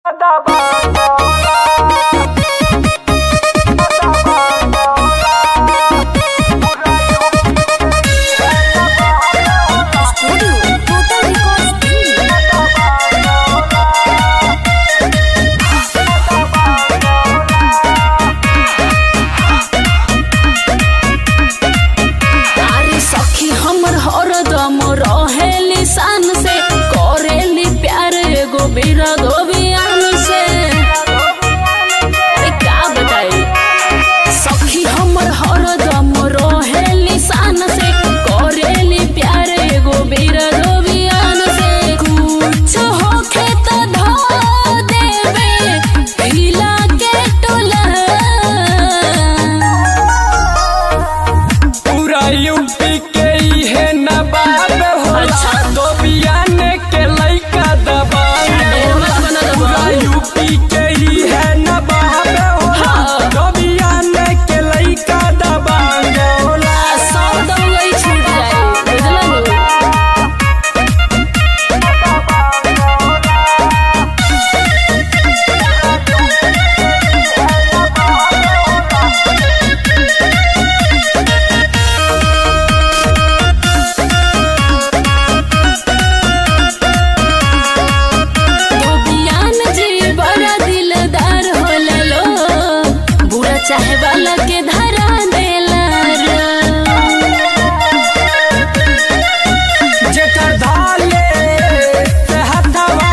चाहे वाला के धरा देला जेकर धाले से हथवा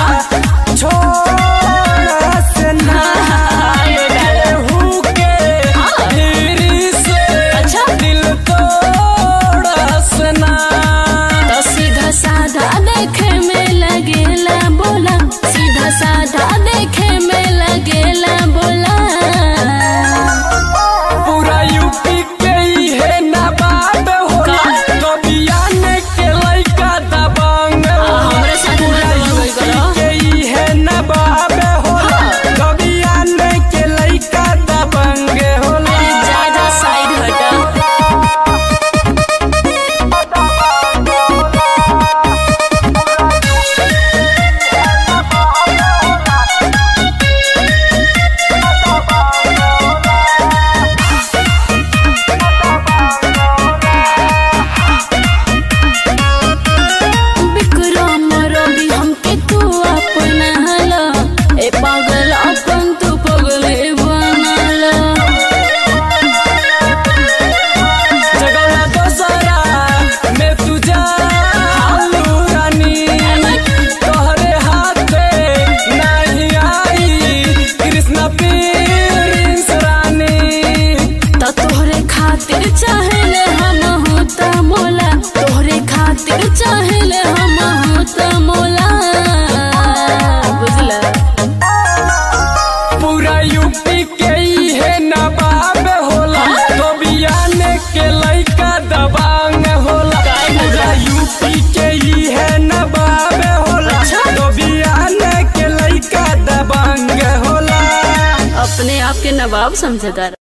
छोड़ से ना केहू के धीरे से दिल तोड़ से ना तो सीधा साधा देखे में लगेला बोला, सीधा साधा देखे में लगेला बोला। पूरा यूपी के ही है नवाब होला, कबियान के लइका दबंग हमरे साथ पूरा यूपी के ही है नवाब होला, कबियान के लइका दबंग होला। ज्यादा साइड हटा। चाहेले हम होता मोला, तोहरे खातिर चाहेले हम होता मोला, बुझला। पूरा यूपी के ही है नवाब होला, कबियान के लइका दबंग होला। पूरा यूपी के ही है नवाब होला, कबियान के लइका दबंग होला। अपने आप के नवाब समझदार।